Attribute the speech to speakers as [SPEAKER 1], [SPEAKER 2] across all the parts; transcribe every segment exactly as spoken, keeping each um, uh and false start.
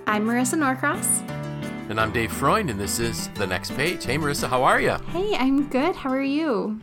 [SPEAKER 1] I'm Marissa Norcross.
[SPEAKER 2] And I'm Dave Freund, and this is The Next Page. Hey, Marissa, how are you?
[SPEAKER 1] Hey, I'm good. How are you?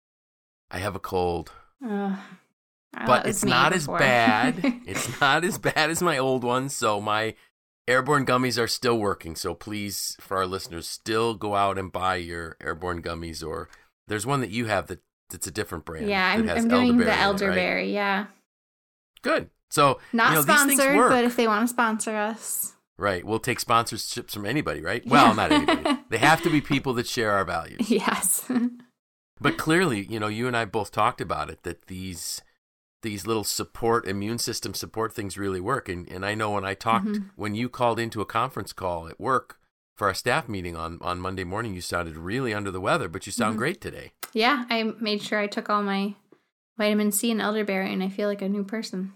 [SPEAKER 2] I have a cold.
[SPEAKER 1] Uh,
[SPEAKER 2] but it's not as bad. It's not as bad as my old one, so my Airborne gummies are still working. So please, for our listeners, still go out and buy your Airborne gummies. Or there's one that you have that, that's a different brand.
[SPEAKER 1] Yeah, I'm, I'm doing the elderberry, right? Yeah.
[SPEAKER 2] Good. So,
[SPEAKER 1] not
[SPEAKER 2] you know,
[SPEAKER 1] sponsored,
[SPEAKER 2] these things work.
[SPEAKER 1] But if they want to sponsor us.
[SPEAKER 2] Right. We'll take sponsorships from anybody, right? Well,
[SPEAKER 1] yeah.
[SPEAKER 2] not anybody. They have to be people that share our values.
[SPEAKER 1] Yes.
[SPEAKER 2] But clearly, you know, you and I both talked about it, that these these little support, immune system support things really work. And and I know when I talked, mm-hmm. when you called into a conference call at work for our staff meeting on, on Monday morning, you sounded really under the weather, but you sound mm-hmm. great today.
[SPEAKER 1] Yeah, I made sure I took all my vitamin C and elderberry, and I feel like a new person.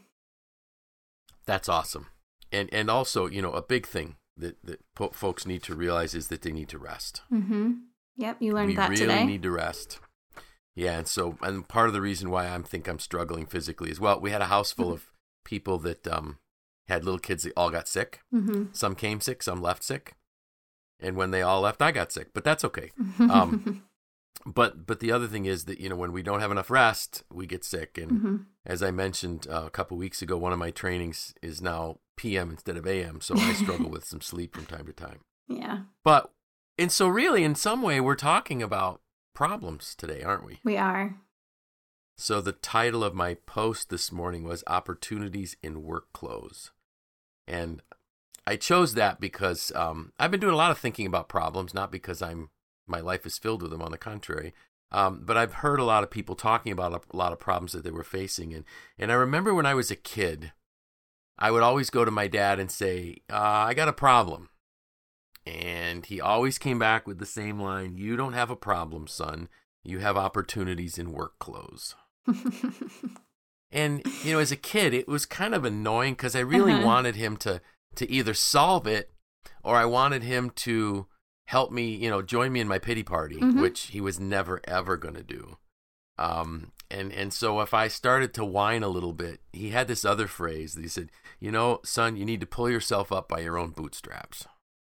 [SPEAKER 2] That's awesome. And and also, you know, a big thing that, that po- folks need to realize is that they need to rest.
[SPEAKER 1] Mm-hmm. Yep, you learned
[SPEAKER 2] we
[SPEAKER 1] that
[SPEAKER 2] really
[SPEAKER 1] today.
[SPEAKER 2] We really need to rest. Yeah, and so, and part of the reason why I think I'm struggling physically is, well, we had a house full of people that um, had little kids that all got sick.
[SPEAKER 1] Mm-hmm.
[SPEAKER 2] Some came sick, some left sick. And when they all left, I got sick, but that's okay. Um, but but the other thing is that, you know, when we don't have enough rest, we get sick. And
[SPEAKER 1] mm-hmm.
[SPEAKER 2] as I mentioned uh, a couple weeks ago, one of my trainings is now P M instead of A M, so I struggle with some sleep from time to time.
[SPEAKER 1] Yeah.
[SPEAKER 2] But, and so really, in some way, we're talking about problems today, aren't we?
[SPEAKER 1] We are.
[SPEAKER 2] So the title of my post this morning was Opportunities in Work Clothes. And I chose that because um, I've been doing a lot of thinking about problems, not because I'm my life is filled with them, on the contrary. Um, but I've heard a lot of people talking about a, a lot of problems that they were facing. And, and I remember when I was a kid, I would always go to my dad and say, uh, I got a problem. And he always came back with the same line, you don't have a problem, son. You have opportunities in work clothes. And, you know, as a kid, it was kind of annoying because I really uh-huh. wanted him to, to either solve it or I wanted him to help me, you know, join me in my pity party, mm-hmm. which he was never, ever going to do. Um, and, and so if I started to whine a little bit, he had this other phrase that he said, you know, son, you need to pull yourself up by your own bootstraps.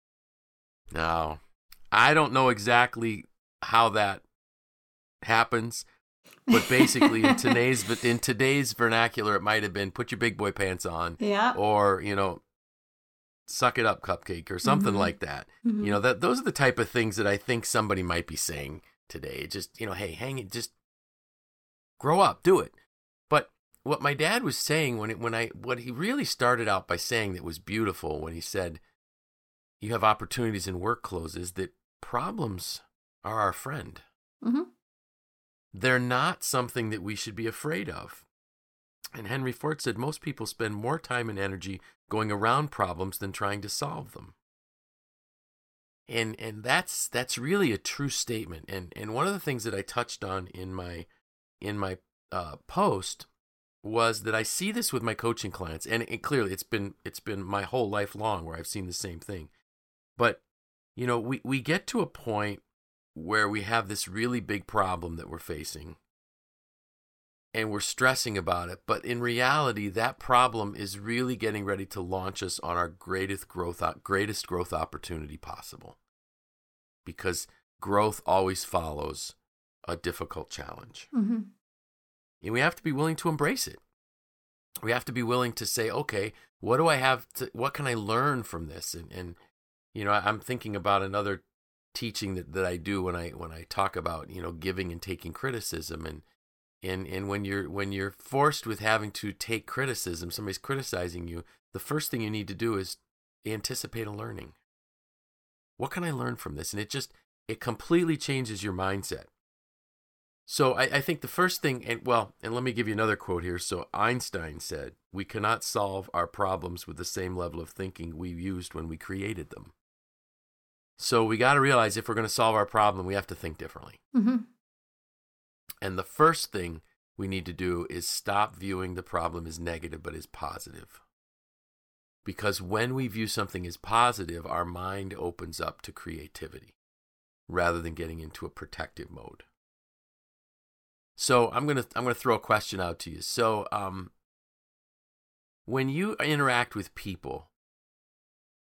[SPEAKER 2] Now, I don't know exactly how that happens, but basically in today's in today's vernacular, it might have been put your big boy pants on,
[SPEAKER 1] yeah,
[SPEAKER 2] or you know, suck it up, cupcake, or something
[SPEAKER 1] mm-hmm.
[SPEAKER 2] like that.
[SPEAKER 1] Mm-hmm.
[SPEAKER 2] You know, that those are the type of things that I think somebody might be saying today. Just you know, hey, hang it, just grow up, do it. But what my dad was saying when it when I what he really started out by saying that was beautiful when he said, you have opportunities in work clothes, is that problems are our friend.
[SPEAKER 1] Mm-hmm.
[SPEAKER 2] They're not something that we should be afraid of. And Henry Ford said most people spend more time and energy going around problems than trying to solve them. And and that's that's really a true statement. And and one of the things that I touched on in my in my uh, post was that I see this with my coaching clients, and it, clearly it's been it's been my whole life long where I've seen the same thing. But, you know, we, we get to a point where we have this really big problem that we're facing and we're stressing about it. But in reality, that problem is really getting ready to launch us on our greatest growth, greatest growth opportunity possible. Because growth always follows a difficult challenge.
[SPEAKER 1] Mm-hmm.
[SPEAKER 2] And we have to be willing to embrace it. We have to be willing to say, okay, what do I have to, what can I learn from this? And, and you know, I'm thinking about another teaching that, that I do when I when I talk about, you know, giving and taking criticism. And and and when you're when you're forced with having to take criticism, somebody's criticizing you, the first thing you need to do is anticipate a learning. What can I learn from this? And it just it completely changes your mindset. So I, I think the first thing, and well, and let me give you another quote here. So Einstein said, we cannot solve our problems with the same level of thinking we used when we created them. So we got to realize if we're going to solve our problem, we have to think differently.
[SPEAKER 1] Mm-hmm.
[SPEAKER 2] And the first thing we need to do is stop viewing the problem as negative, but as positive. Because when we view something as positive, our mind opens up to creativity rather than getting into a protective mode. So I'm going to I'm going to throw a question out to you. So um, when you interact with people,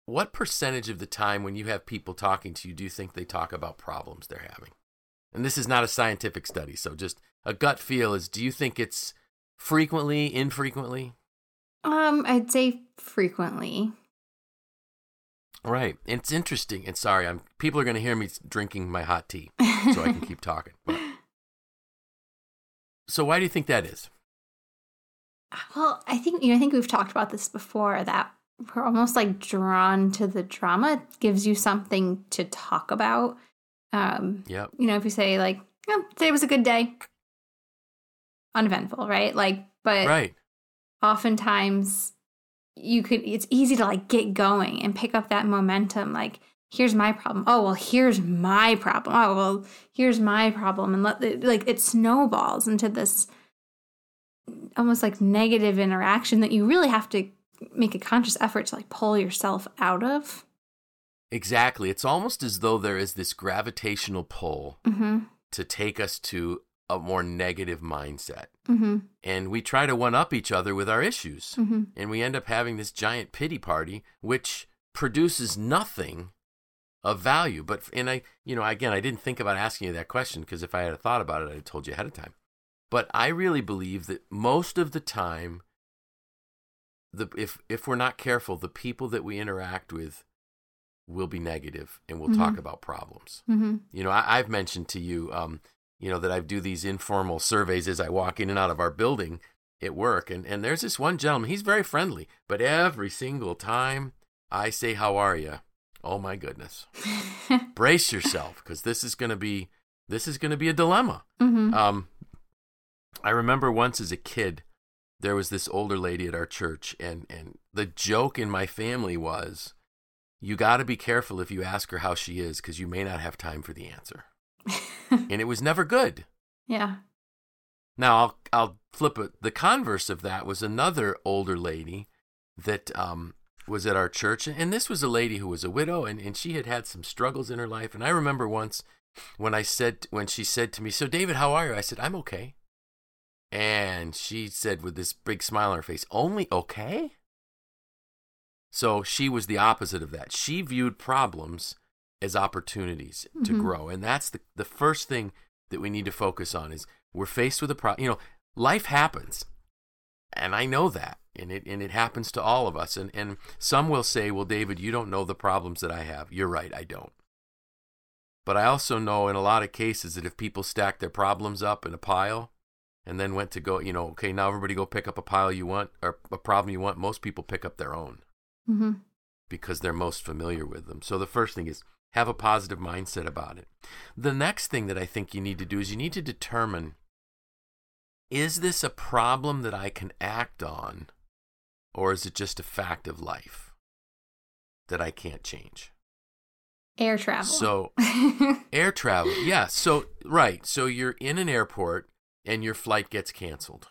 [SPEAKER 2] what percentage of the time when you have people talking to you do you think they talk about problems they're having? And this is not a scientific study, so just a gut feel is, do you think it's frequently, infrequently?
[SPEAKER 1] Um, I'd say frequently.
[SPEAKER 2] Right. It's interesting. And sorry, I'm people are going to hear me drinking my hot tea, so I can keep talking. But, so why do you think that is?
[SPEAKER 1] Well, I think, you know, I think we've talked about this before, that we're almost like drawn to the drama. It gives you something to talk about. Um,
[SPEAKER 2] Yep.
[SPEAKER 1] You know, if you say like, oh, today was a good day, uneventful, right? Like, but
[SPEAKER 2] Right.
[SPEAKER 1] oftentimes you could, it's easy to like get going and pick up that momentum. Like, here's my problem. Oh, well, here's my problem. Oh, well, here's my problem. And let the, like, it snowballs into this almost like negative interaction that you really have to make a conscious effort to like pull yourself out of.
[SPEAKER 2] Exactly. It's almost as though there is this gravitational pull
[SPEAKER 1] Mm-hmm.
[SPEAKER 2] to take us to a more negative mindset.
[SPEAKER 1] Mm-hmm.
[SPEAKER 2] And we try to one-up each other with our issues.
[SPEAKER 1] Mm-hmm.
[SPEAKER 2] And we end up having this giant pity party, which produces nothing of value. But, and I, you know, again, I didn't think about asking you that question, because if I had thought about it, I'd have told you ahead of time. But I really believe that most of the time, the if if we're not careful, the people that we interact with will be negative, and we'll
[SPEAKER 1] Mm-hmm.
[SPEAKER 2] talk about problems.
[SPEAKER 1] Mm-hmm.
[SPEAKER 2] You know, I, I've mentioned to you, um, you know, that I do these informal surveys as I walk in and out of our building at work. And, and there's this one gentleman, he's very friendly, but every single time I say, how are you? Oh my goodness. Brace yourself, because this is going to be, this is going to be a dilemma.
[SPEAKER 1] Mm-hmm.
[SPEAKER 2] Um, I remember once as a kid, there was this older lady at our church, and, and the joke in my family was, you got to be careful if you ask her how she is, because you may not have time for the answer. And it was never good.
[SPEAKER 1] Yeah.
[SPEAKER 2] Now, I'll, I'll flip it. The converse of that was another older lady that um, was at our church. And this was a lady who was a widow, and, and she had had some struggles in her life. And I remember once when I said, when she said to me, so David, how are you? I said, I'm okay. And she said with this big smile on her face, only okay? So she was the opposite of that. She viewed problems as opportunities mm-hmm. to grow. And that's the, the first thing that we need to focus on is we're faced with a problem. You know, life happens. And I know that. And it and it happens to all of us. And, and some will say, well, David, you don't know the problems that I have. You're right, I don't. But I also know in a lot of cases that if people stack their problems up in a pile and then went to go, you know, okay, now everybody go pick up a pile you want or a problem you want, most people pick up their own. Mm-hmm. Because they're most familiar with them. So the first thing is have a positive mindset about it. The next thing that I think you need to do is you need to determine, is this a problem that I can act on, or is it just a fact of life that I can't change?
[SPEAKER 1] Air travel.
[SPEAKER 2] So air travel. Yeah. So, right. So you're in an airport and your flight gets canceled.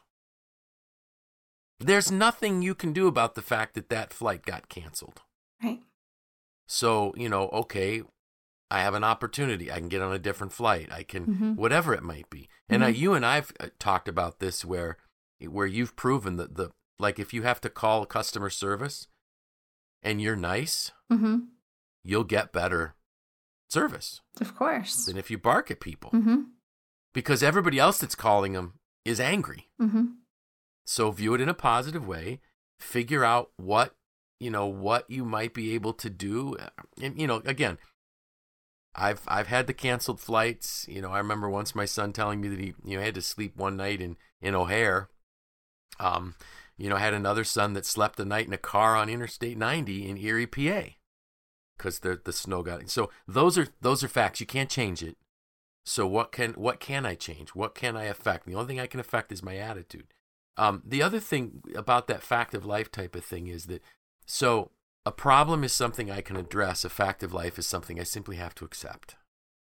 [SPEAKER 2] There's nothing you can do about the fact that that flight got canceled.
[SPEAKER 1] Right.
[SPEAKER 2] So, you know, okay, I have an opportunity. I can get on a different flight. I can, mm-hmm. whatever it might be. And mm-hmm. uh, you and I've uh, talked about this where where you've proven that the, like if you have to call customer service and you're nice, mm-hmm. you'll get better service.
[SPEAKER 1] Of course.
[SPEAKER 2] Than if you bark at people.
[SPEAKER 1] Mm-hmm.
[SPEAKER 2] Because everybody else that's calling them is angry.
[SPEAKER 1] Mm-hmm.
[SPEAKER 2] So view it in a positive way. Figure out what, you know, what you might be able to do. And, you know, again, I've I've had the canceled flights. You know, I remember once my son telling me that he, you know, had to sleep one night in, in O'Hare. Um, you know, I had another son that slept a night in a car on Interstate ninety in Erie, P A, because the the snow got. So those are those are facts. You can't change it. So what can what can I change? What can I affect? The only thing I can affect is my attitude. Um, the other thing about that fact of life type of thing is that, so a problem is something I can address. A fact of life is something I simply have to accept.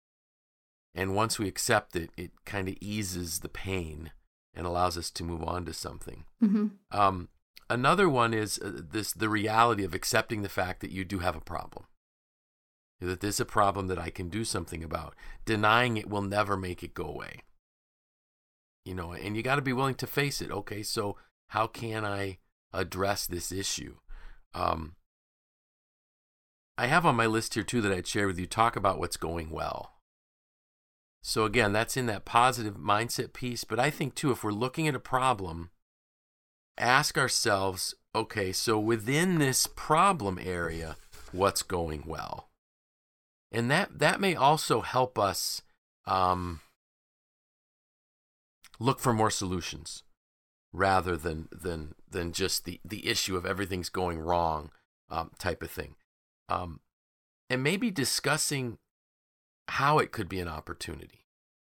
[SPEAKER 2] And once we accept it, it kind of eases the pain and allows us to move on to something. Mm-hmm. Um, another one is uh, this: the reality of accepting the fact that you do have a problem. That there's a problem that I can do something about. Denying it will never make it go away. You know, and you got to be willing to face it. Okay, so how can I address this issue? Um, I have on my list here too that I'd share with you, talk about what's going well. So again, that's in that positive mindset piece. But I think too, if we're looking at a problem, ask ourselves, okay, so within this problem area, what's going well? And that, that may also help us um, look for more solutions rather than than than just the, the issue of everything's going wrong um, type of thing. Um, and maybe discussing how it could be an opportunity.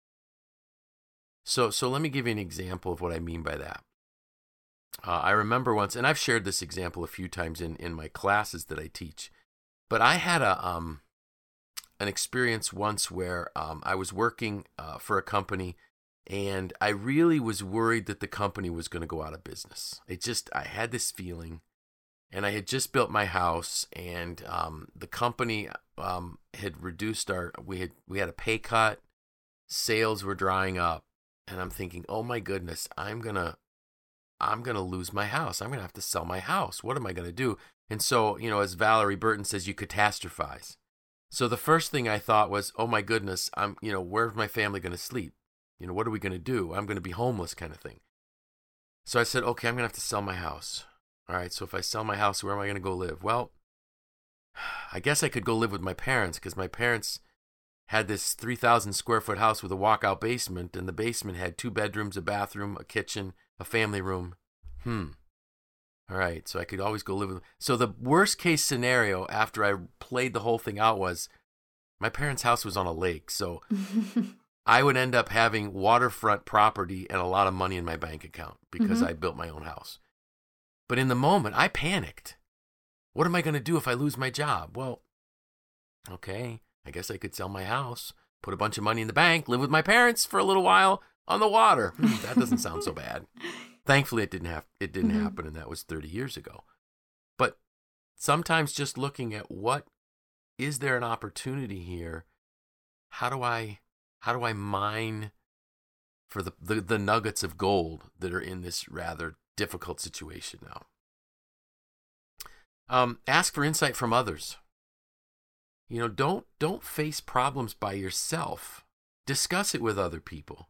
[SPEAKER 2] So, so let me give you an example of what I mean by that. Uh, I remember once, and I've shared this example a few times in, in my classes that I teach, but I had a um an experience once where um, I was working uh, for a company, and I really was worried that the company was going to go out of business. It just, I had this feeling. And I had just built my house, and um, the company um, had reduced our. We had we had a pay cut. Sales were drying up, and I'm thinking, oh my goodness, I'm gonna, I'm gonna lose my house. I'm gonna have to sell my house. What am I gonna do? And so, you know, as Valerie Burton says, you catastrophize. So the first thing I thought was, oh my goodness, I'm, you know, where's my family gonna sleep? You know, what are we gonna do? I'm gonna be homeless, kind of thing. So I said, okay, I'm gonna have to sell my house. All right, so if I sell my house, where am I going to go live? Well, I guess I could go live with my parents, because my parents had this three thousand square foot house with a walkout basement, and the basement had two bedrooms, a bathroom, a kitchen, a family room. Hmm. All right, so I could always go live with them. So the worst case scenario after I played the whole thing out was my parents' house was on a lake, so I would end up having waterfront property and a lot of money in my bank account because mm-hmm. I built my own house. But in the moment, I panicked. What am I going to do if I lose my job? Well, okay, I guess I could sell my house, put a bunch of money in the bank, live with my parents for a little while on the water. Hmm, that doesn't sound so bad. Thankfully, it didn't have it didn't mm-hmm. happen, and that was thirty years ago. But sometimes just looking at what is there an opportunity here? How do I how do I mine for the, the, the nuggets of gold that are in this rather difficult situation now? Um, ask for insight from others. You know, don't don't face problems by yourself. Discuss it with other people.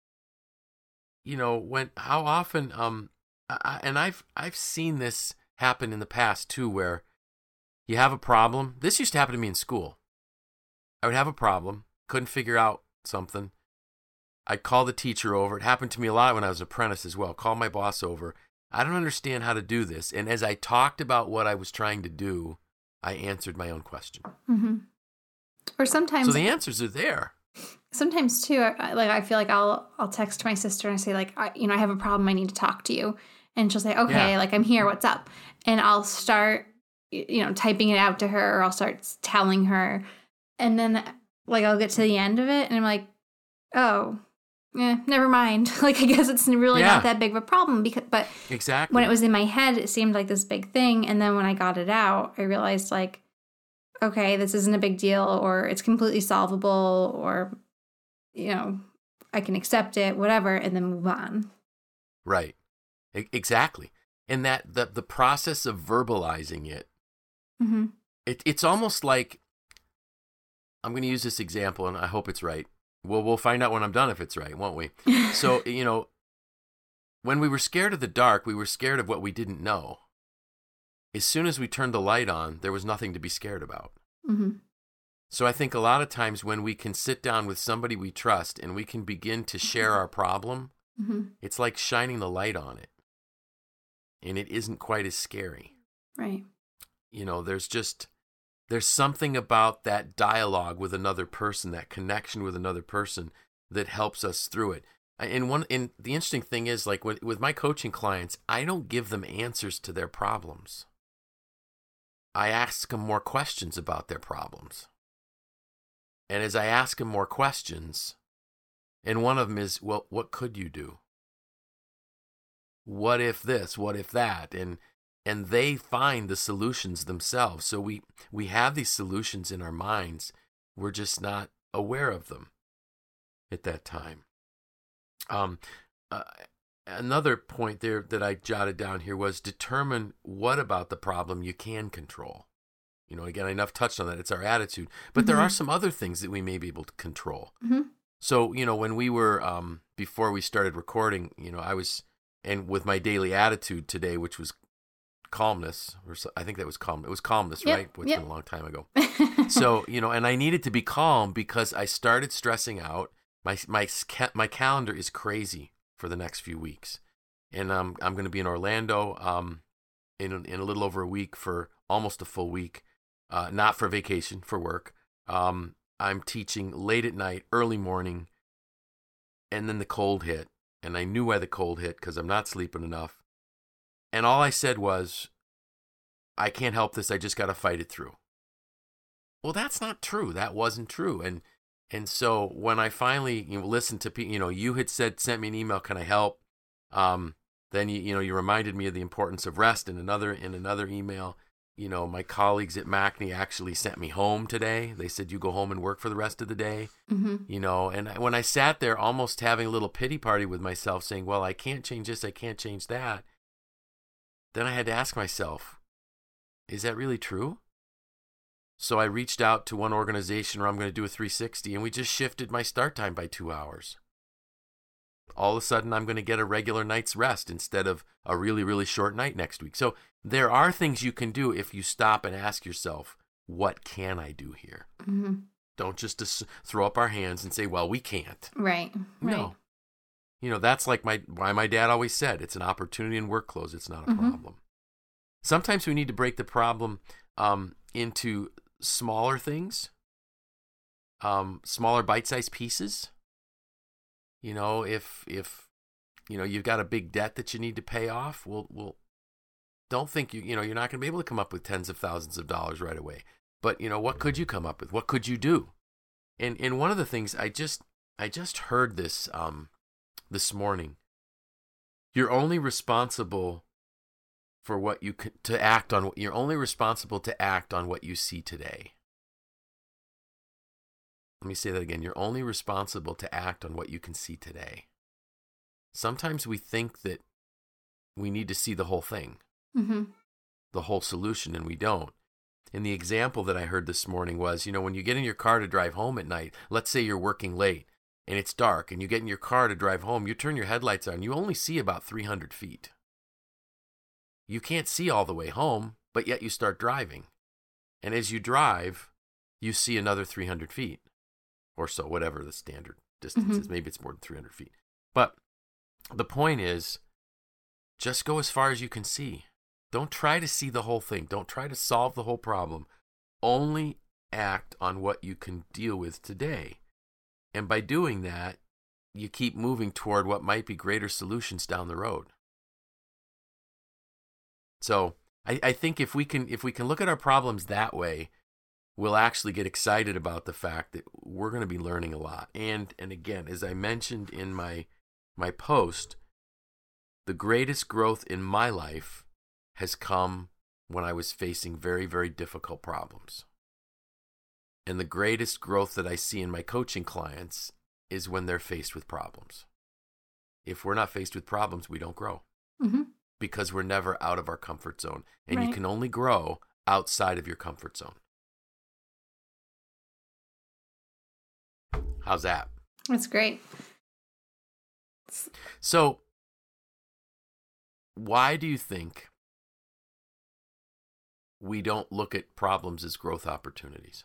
[SPEAKER 2] You know, when how often um, I, and I've I've seen this happen in the past too, where you have a problem. This used to happen to me in school. I would have a problem, couldn't figure out something. I'd call the teacher over. It happened to me a lot when I was an apprentice as well. Call my boss over. I don't understand how to do this. And as I talked about what I was trying to do, I answered my own question.
[SPEAKER 1] Mm-hmm. Or sometimes,
[SPEAKER 2] so the answers are there.
[SPEAKER 1] Sometimes too, I, like I feel like I'll I'll text my sister and I say like, I, you know, I have a problem. I need to talk to you, and she'll say, okay, yeah. like I'm here. What's up? And I'll start, you know, typing it out to her, or I'll start telling her, and then like I'll get to the end of it, and I'm like, oh. Yeah, never mind. Like, I guess it's really yeah. not that big of a problem. Because, but
[SPEAKER 2] exactly.
[SPEAKER 1] when it was in my head, it seemed like this big thing. And then when I got it out, I realized, like, okay, this isn't a big deal, or it's completely solvable, or, you know, I can accept it, whatever, and then move on.
[SPEAKER 2] Right. E- exactly. And that the, the process of verbalizing it,
[SPEAKER 1] mm-hmm.
[SPEAKER 2] it, it's almost like, I'm going to use this example, and I hope it's right. Well, we'll find out when I'm done if it's right, won't we? So, you know, when we were scared of the dark, we were scared of what we didn't know. As soon as we turned the light on, there was nothing to be scared about.
[SPEAKER 1] Mm-hmm.
[SPEAKER 2] So I think a lot of times when we can sit down with somebody we trust and we can begin to share our problem,
[SPEAKER 1] mm-hmm.
[SPEAKER 2] it's like shining the light on it. And it isn't quite as scary.
[SPEAKER 1] Right.
[SPEAKER 2] You know, there's just... There's something about that dialogue with another person, that connection with another person that helps us through it. And one, and the interesting thing is, like with, with my coaching clients, I don't give them answers to their problems. I ask them more questions about their problems. And as I ask them more questions, and one of them is, well, what could you do? What if this? What if that? And And they find the solutions themselves. So we, we have these solutions in our minds. We're just not aware of them at that time. Um, uh, another point there that I jotted down here was determine what about the problem you can control. You know, again, enough touched on that. It's our attitude. But mm-hmm. there are some other things that we may be able to control.
[SPEAKER 1] Mm-hmm.
[SPEAKER 2] So, you know, when we were, um, before we started recording, you know, I was, and with my daily attitude today, which was calmness, or so, I think that was calm. It was calmness,
[SPEAKER 1] yep.
[SPEAKER 2] right? Which
[SPEAKER 1] yep.
[SPEAKER 2] been a long time ago. So, you know, and I needed to be calm because I started stressing out. My, my, my calendar is crazy for the next few weeks. And um, I'm going to be in Orlando um, in, in a little over a week for almost a full week. Uh, not for vacation, for work. Um, I'm teaching late at night, early morning, and then the cold hit. And I knew why the cold hit because I'm not sleeping enough. And all I said was, I can't help this. I just got to fight it through. Well, that's not true. That wasn't true. And and so when I finally you know, listened to people, you know, you had said, sent me an email, can I help? Um, then you you know you reminded me of the importance of rest in another in another email. You know, my colleagues at Macne actually sent me home today. They said, you go home and work for the rest of the day.
[SPEAKER 1] Mm-hmm.
[SPEAKER 2] You know, and when I sat there almost having a little pity party with myself saying, well, I can't change this, I can't change that. Then I had to ask myself, is that really true? So I reached out to one organization where I'm going to do a three sixty, and we just shifted my start time by two hours. All of a sudden, I'm going to get a regular night's rest instead of a really, really short night next week. So there are things you can do if you stop and ask yourself, what can I do here?
[SPEAKER 1] Mm-hmm.
[SPEAKER 2] Don't just as- throw up our hands and say, well, we can't.
[SPEAKER 1] Right. Right.
[SPEAKER 2] No. You know, that's like my why my dad always said, it's an opportunity in work clothes. It's not a
[SPEAKER 1] mm-hmm.
[SPEAKER 2] problem. Sometimes we need to break the problem um, into smaller things, um, smaller bite-sized pieces. You know, if if you know you've got a big debt that you need to pay off, well, well, don't think you you know you're not going to be able to come up with tens of thousands of dollars right away. But you know, what could you come up with? What could you do? And and one of the things I just I just heard this um, this morning. You're only responsible for what you can, to act on. You're only responsible to act on what you see today. Let me say that again. You're only responsible to act on what you can see today. Sometimes we think that we need to see the whole thing,
[SPEAKER 1] mm-hmm.
[SPEAKER 2] the whole solution, and we don't. And the example that I heard this morning was, you know, when you get in your car to drive home at night, let's say you're working late and it's dark and you get in your car to drive home, you turn your headlights on, you only see about three hundred feet. You can't see all the way home, but yet you start driving. And as you drive, you see another three hundred feet. Or so, whatever the standard distance
[SPEAKER 1] mm-hmm.
[SPEAKER 2] is. Maybe it's more than three hundred feet. But the point is, just go as far as you can see. Don't try to see the whole thing. Don't try to solve the whole problem. Only act on what you can deal with today. And by doing that, you keep moving toward what might be greater solutions down the road. So I, I think if we can if we can look at our problems that way, we'll actually get excited about the fact that we're going to be learning a lot. And and again, as I mentioned in my my post, the greatest growth in my life has come when I was facing very, very difficult problems. And the greatest growth that I see in my coaching clients is when they're faced with problems. If we're not faced with problems, we don't grow.
[SPEAKER 1] Mm-hmm.
[SPEAKER 2] Because we're never out of our comfort zone. And
[SPEAKER 1] right.
[SPEAKER 2] you can only grow outside of your comfort zone. How's that?
[SPEAKER 1] That's great.
[SPEAKER 2] So, why do you think we don't look at problems as growth opportunities?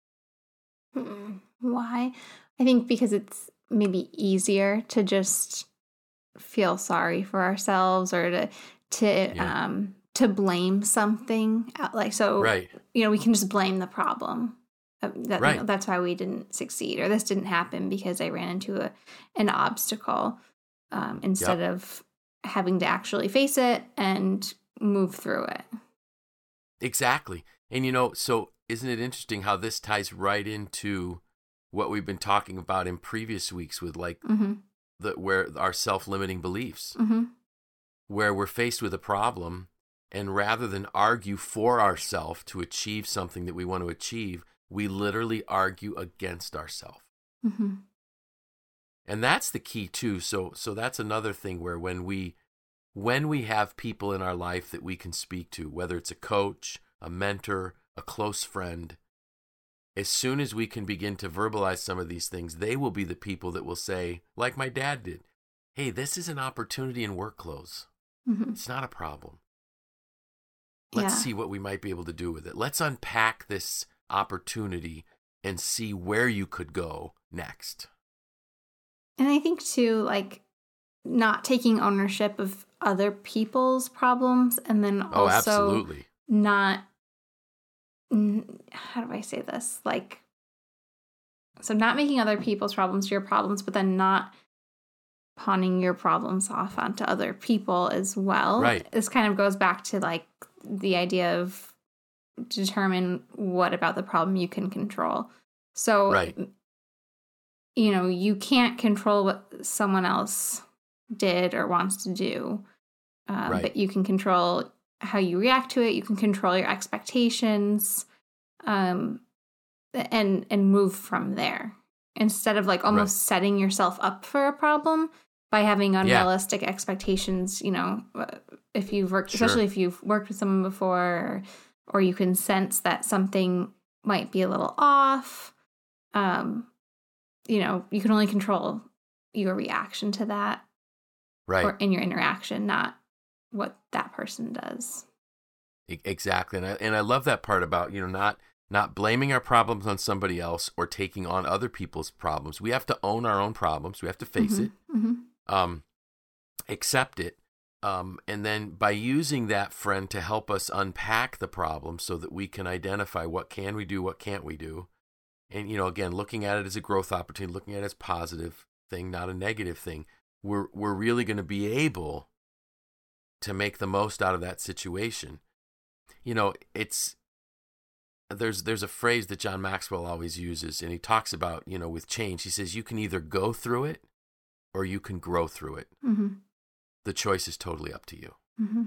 [SPEAKER 1] Why? I think because it's maybe easier to just feel sorry for ourselves or to to
[SPEAKER 2] yeah.
[SPEAKER 1] um to blame something, like so
[SPEAKER 2] right.
[SPEAKER 1] you know we can just blame the problem. Uh, that,
[SPEAKER 2] right.
[SPEAKER 1] you know, that's why we didn't succeed, or this didn't happen because I ran into a an obstacle, um, instead
[SPEAKER 2] yep.
[SPEAKER 1] of having to actually face it and move through it.
[SPEAKER 2] Exactly. And you know, so isn't it interesting how this ties right into what we've been talking about in previous weeks with like
[SPEAKER 1] mm-hmm.
[SPEAKER 2] the where our self-limiting beliefs,
[SPEAKER 1] mm-hmm.
[SPEAKER 2] where we're faced with a problem, and rather than argue for ourselves to achieve something that we want to achieve, we literally argue against ourselves.
[SPEAKER 1] Mm-hmm.
[SPEAKER 2] And that's the key too. So so that's another thing where when we when we have people in our life that we can speak to, whether it's a coach, a mentor, a close friend, as soon as we can begin to verbalize some of these things, they will be the people that will say, like my dad did, hey, this is an opportunity in work clothes. Mm-hmm. It's not a problem. Let's yeah. see what we might be able to do with it. Let's unpack this opportunity and see where you could go next.
[SPEAKER 1] And I think, too, like, not taking ownership of other people's problems, and then also
[SPEAKER 2] oh, absolutely.
[SPEAKER 1] not, how do I say this? Like, so not making other people's problems your problems, but then not pawning your problems off onto other people as well.
[SPEAKER 2] Right.
[SPEAKER 1] This kind of goes back to, like, the idea of determine what about the problem you can control. So,
[SPEAKER 2] right.
[SPEAKER 1] you know, you can't control what someone else did or wants to do, um,
[SPEAKER 2] right.
[SPEAKER 1] but you can control how you react to it. You can control your expectations, um, and and move from there instead of like almost right. setting yourself up for a problem by having unrealistic yeah. expectations. You know, if you've worked, sure. especially if you've worked with someone before, or, or you can sense that something might be a little off. Um, you know, you can only control your reaction to that.
[SPEAKER 2] Right.
[SPEAKER 1] Or in your interaction, not what that person does.
[SPEAKER 2] Exactly. And I, and I love that part about, you know, not not blaming our problems on somebody else or taking on other people's problems. We have to own our own problems. We have to face
[SPEAKER 1] mm-hmm.
[SPEAKER 2] it,
[SPEAKER 1] mm-hmm.
[SPEAKER 2] Um, accept it. Um, and then by using that friend to help us unpack the problem so that we can identify what can we do, what can't we do. And, you know, again, looking at it as a growth opportunity, looking at it as a positive thing, not a negative thing. We're we're really going to be able to make the most out of that situation. You know, it's there's there's a phrase that John Maxwell always uses, and he talks about, you know, with change. He says you can either go through it or you can grow through it.
[SPEAKER 1] Mm-hmm.
[SPEAKER 2] The choice is totally up to you.
[SPEAKER 1] Mm-hmm.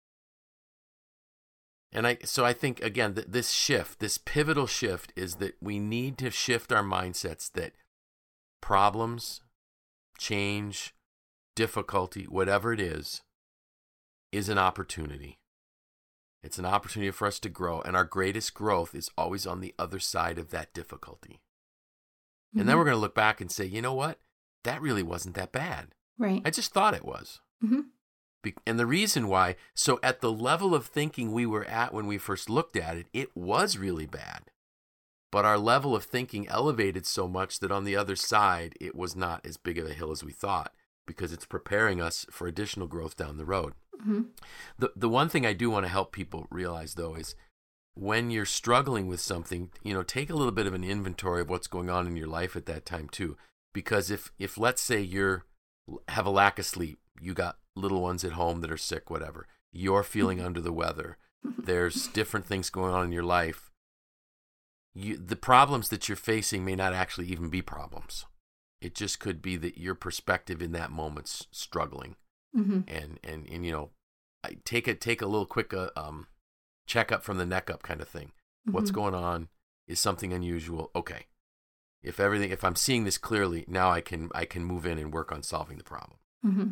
[SPEAKER 2] And I so I think again that this shift, this pivotal shift, is that we need to shift our mindsets that problems, change, difficulty, whatever it is, is an opportunity. It's an opportunity for us to grow, and our greatest growth is always on the other side of that difficulty. Mm-hmm. And then we're going to look back and say, you know what? That really wasn't that bad.
[SPEAKER 1] Right.
[SPEAKER 2] I just thought it was.
[SPEAKER 1] Mm-hmm.
[SPEAKER 2] Be- and the reason why, so at the level of thinking we were at when we first looked at it, it was really bad. But our level of thinking elevated so much that on the other side, it was not as big of a hill as we thought, because it's preparing us for additional growth down the road.
[SPEAKER 1] Mm-hmm.
[SPEAKER 2] The the one thing I do want to help people realize, though, is when you're struggling with something, you know, take a little bit of an inventory of what's going on in your life at that time too. Because if, if let's say you're have a lack of sleep, you got little ones at home that are sick, whatever, you're feeling mm-hmm. under the weather, there's different things going on in your life. You, the problems that you're facing may not actually even be problems. It just could be that your perspective in that moment's struggling.
[SPEAKER 1] Mm-hmm.
[SPEAKER 2] And, and, and, you know, I take a, take a little quick uh, um, checkup from the neck up kind of thing. Mm-hmm. What's going on? Is something unusual? Okay. If everything, if I'm seeing this clearly, now I can, I can move in and work on solving the problem.
[SPEAKER 1] Mm-hmm.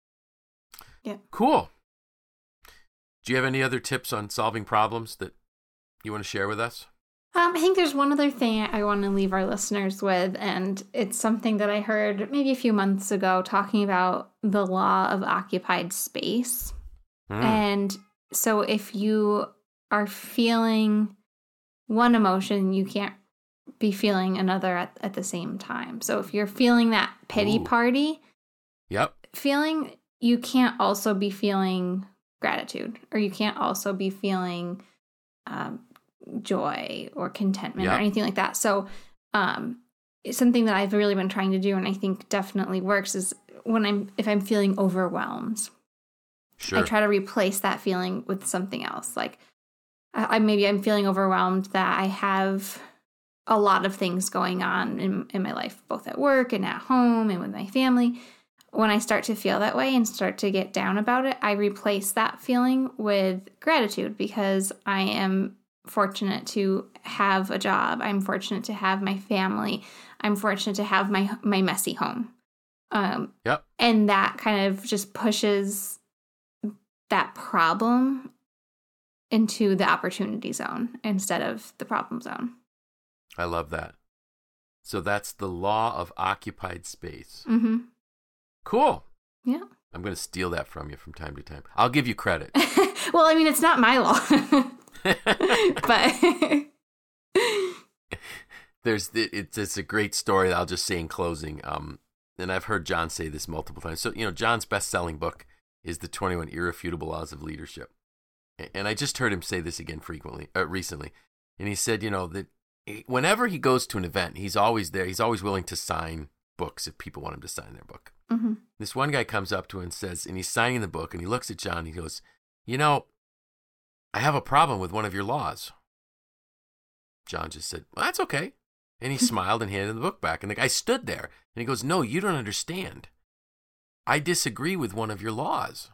[SPEAKER 1] Yeah.
[SPEAKER 2] Cool. Do you have any other tips on solving problems that you want to share with us?
[SPEAKER 1] Um, I think there's one other thing I want to leave our listeners with, and it's something that I heard maybe a few months ago talking about the law of occupied space. Mm. And so if you are feeling one emotion, you can't be feeling another at, at the same time. So if you're feeling that pity
[SPEAKER 2] Ooh.
[SPEAKER 1] party
[SPEAKER 2] yep.
[SPEAKER 1] feeling, you can't also be feeling gratitude, or you can't also be feeling um, joy or contentment
[SPEAKER 2] yep.
[SPEAKER 1] or anything like that. So um, it's something that I've really been trying to do, and I think definitely works, is when I'm, if I'm feeling overwhelmed,
[SPEAKER 2] sure.
[SPEAKER 1] I try to replace that feeling with something else. Like I, I maybe I'm feeling overwhelmed that I have a lot of things going on in, in my life, both at work and at home and with my family. When I start to feel that way and start to get down about it, I replace that feeling with gratitude, because I am fortunate to have a job. I'm fortunate to have my family. I'm fortunate to have my my messy home. Um,
[SPEAKER 2] yep.
[SPEAKER 1] And that kind of just pushes that problem into the opportunity zone instead of the problem zone.
[SPEAKER 2] I love that. So that's the law of occupied space.
[SPEAKER 1] Mm-hmm.
[SPEAKER 2] Cool.
[SPEAKER 1] Yeah.
[SPEAKER 2] I'm going to steal that from you from time to time. I'll give you credit.
[SPEAKER 1] Well, I mean, it's not my law. But
[SPEAKER 2] there's it's it's a great story that I'll just say in closing. Um, and I've heard John say this multiple times. So, you know, John's best-selling book is The twenty-one Irrefutable Laws of Leadership. And I just heard him say this again frequently, uh, recently. And he said, you know, that whenever he goes to an event, he's always there. He's always willing to sign books if people want him to sign their book.
[SPEAKER 1] Mm-hmm.
[SPEAKER 2] This one guy comes up to him and says, and he's signing the book, and he looks at John and he goes, you know, I have a problem with one of your laws. John just said, well, that's okay. And he smiled and handed the book back. And the guy stood there and he goes, no, you don't understand. I disagree with one of your laws.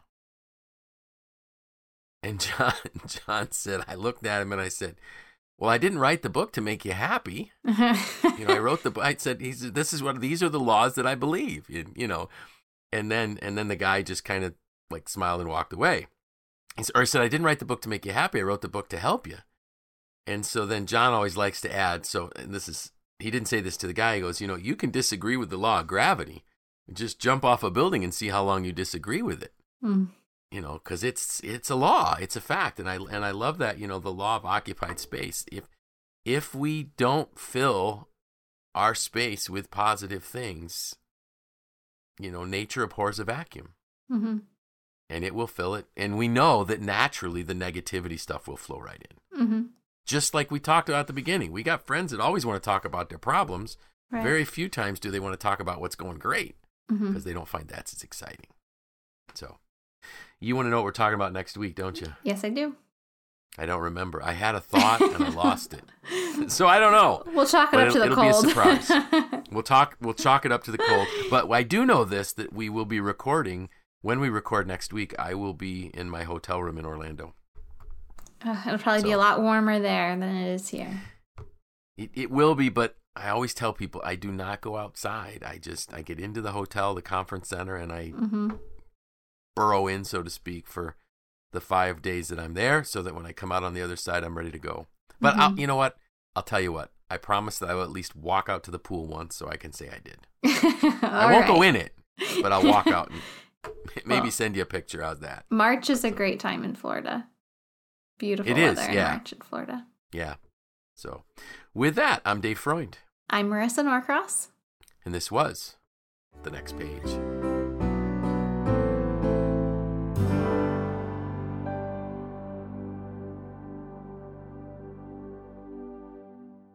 [SPEAKER 2] And John, John said, I looked at him and I said, well, I didn't write the book to make you happy. You know, I wrote the book. I said, He's, this is what, these are the laws that I believe, you, you know. And then, and then the guy just kind of like smiled and walked away. He said, or he said, I didn't write the book to make you happy. I wrote the book to help you. And so then John always likes to add, so, and this is, he didn't say this to the guy. He goes, you know, you can disagree with the law of gravity. Just jump off a building and see how long you disagree with it. Mm. You know, because it's it's a law, it's a fact, and I and I love that. You know, the law of occupied space. If if we don't fill our space with positive things, you know, nature abhors a vacuum, mm-hmm. and it will fill it. And we know that naturally the negativity stuff will flow right in. Mm-hmm. Just like we talked about at the beginning, we got friends that always want to talk about their problems. Right. Very few times do they want to talk about what's going great because mm-hmm. they don't find that's as exciting. So. You want to know what we're talking about next week, don't you?
[SPEAKER 1] Yes, I do.
[SPEAKER 2] I don't remember. I had a thought and I lost it. So I don't know.
[SPEAKER 1] We'll chalk it but up to the
[SPEAKER 2] it'll
[SPEAKER 1] cold.
[SPEAKER 2] It'll be a surprise. We'll talk. We'll chalk it up to the cold. But I do know this, that we will be recording. When we record next week, I will be in my hotel room in Orlando.
[SPEAKER 1] Uh, it'll probably so, be a lot warmer there than it is here.
[SPEAKER 2] It, it will be, but I always tell people I do not go outside. I just, I get into the hotel, the conference center, and I... Mm-hmm. burrow in, so to speak, for the five days that I'm there so that when I come out on the other side, I'm ready to go. But mm-hmm. I'll, you know what? I'll tell you what. I promise that I will at least walk out to the pool once so I can say I did. I won't right. go in it, but I'll walk out and maybe well, send you a picture. How's that?
[SPEAKER 1] March is a great time in Florida. Beautiful it weather is, yeah. in March in Florida.
[SPEAKER 2] Yeah. So with that, I'm Dave Freund.
[SPEAKER 1] I'm Marissa Norcross.
[SPEAKER 2] And this was The Next Page.